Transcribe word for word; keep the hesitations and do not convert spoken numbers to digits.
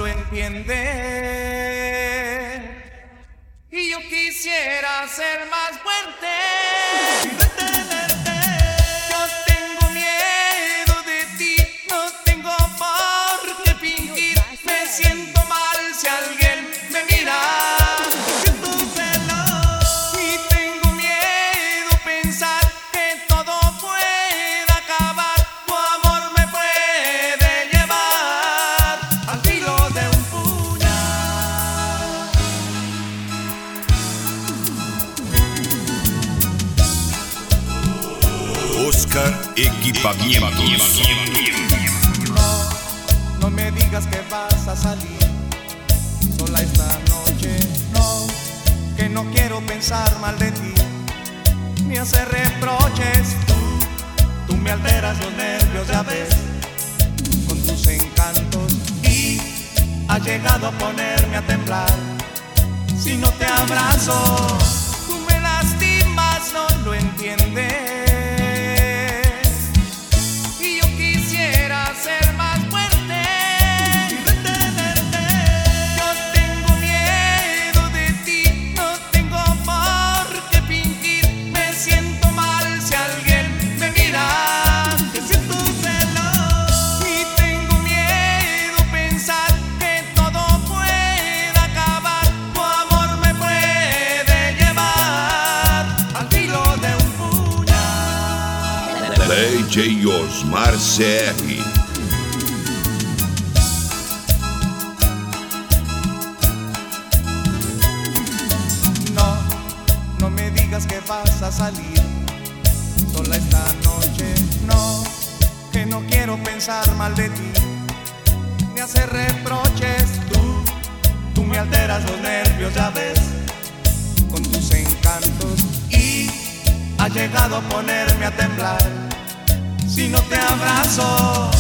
lo entiende. Y yo quisiera ser más fuerte y detenerte. Yo tengo miedo de ti, no tengo por qué fingir. Me siento mal si alguien me mira. Siento celos y tengo miedo pensar que todo puede acabar. Tu amor me puede llevar al filo de un puñal. Oscar Equipamientos. No, no me digas que vas a salir sola esta noche. No, que no quiero pensar mal de ti, ni hacer reproches. Tú, tú me alteras los nervios, ya ves, con tus encantos. Y has llegado a ponerme a temblar si no te abrazo. Tú me lastimas, no lo entiendes. Ser más fuerte y detenerte. Yo tengo miedo de ti, no tengo por qué fingir. Me siento mal si alguien me mira. Que siento celos y tengo miedo pensar que todo puede acabar. Tu amor me puede llevar al filo de un puñal. D J Osmar C R. No me digas que vas a salir sola esta noche. No, que no quiero pensar mal de ti, ni hacer reproches. Tú, tú me alteras los nervios, ya ves, con tus encantos. Y has llegado a ponerme a temblar si no te abrazo.